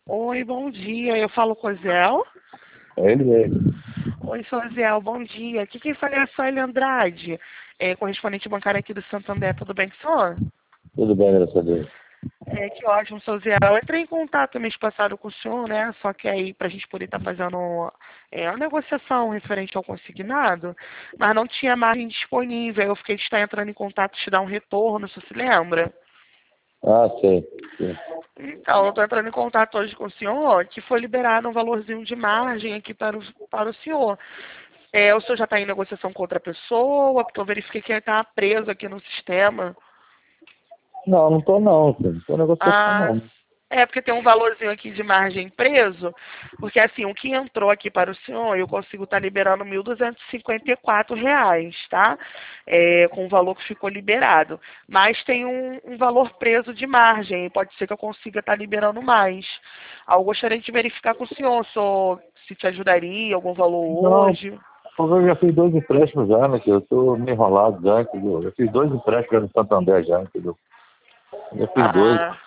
Oi, bom dia. Eu falo com o Zéu. É ele mesmo. Oi, sou a Zéu, bom dia. Aqui quem fala é a Sueli Andrade, correspondente bancária aqui do Santander. Tudo bem com o senhor? Tudo bem, graças a Deus. Que ótimo, seu Zé. Eu entrei em contato mês passado com o senhor, né? Só que aí, para a gente poder estar fazendo uma negociação referente ao consignado, mas não tinha margem disponível. Eu fiquei de estar entrando em contato, te dar um retorno, se você se lembra. Ah, sei. Sim. Então, eu estou entrando em contato hoje com o senhor, que foi liberado um valorzinho de margem aqui para o senhor. O senhor já está em negociação com outra pessoa, porque eu verifiquei que ele está preso aqui no sistema. Não, não tô não, filho. Não tô negociação Ah, não. porque tem um valorzinho aqui de margem preso, porque assim, o que entrou aqui para o senhor, eu consigo estar liberando R$ 1.254, tá? Com o valor que ficou liberado. Mas tem um valor preso de margem, e pode ser que eu consiga estar liberando mais. Eu gostaria de verificar com o senhor se te ajudaria, algum valor Não, hoje. porque eu já fiz 2 empréstimos já, né? Que eu tô meio enrolado já, entendeu? Eu fiz 2 empréstimos já no Santander já, entendeu? Eu já fiz dois. Ah,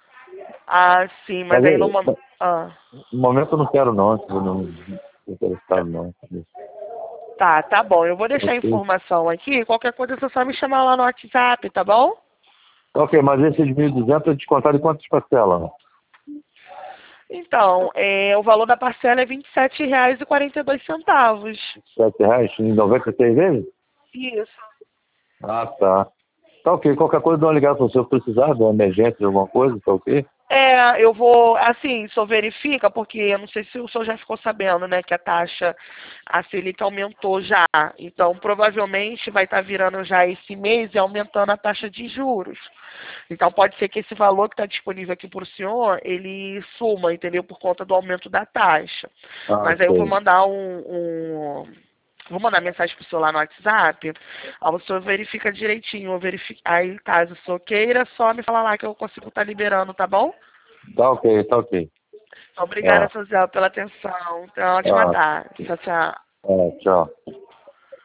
sim, mas Mas aí no momento. no momento eu não quero não, entendeu? Não tô interessado não. Entendeu? Tá bom. Eu vou deixar a Ok. informação aqui. Qualquer coisa é só me chamar lá no WhatsApp, tá bom? Ok, mas esses 1.200 é descontado em quantas parcelas? Né? Então, o valor da parcela é R$ 27,42. R$ 7 em 96 vezes? Isso. Ah, tá. Tá ok, qualquer coisa dá uma ligada para você, eu precisar de uma emergência, de alguma coisa, tá ok? Eu vou, assim, o senhor verifica, porque eu não sei se o senhor já ficou sabendo, né, que a taxa, a Selic aumentou já. Então, provavelmente vai estar virando já esse mês e aumentando a taxa de juros. Então, pode ser que esse valor que está disponível aqui para o senhor, ele suma, entendeu? Por conta do aumento da taxa. Ah, Mas aí eu vou sei. mandar vou mandar mensagem pro senhor lá no WhatsApp. Aí o senhor verifica direitinho. Aí, caso o senhor queira, só me fala lá que eu consigo estar liberando, tá bom? Tá ok, tá ok. Obrigada, Ah, seu Zé, pela atenção. Então, ótima ah, tarde. Tchau, tchau. tchau.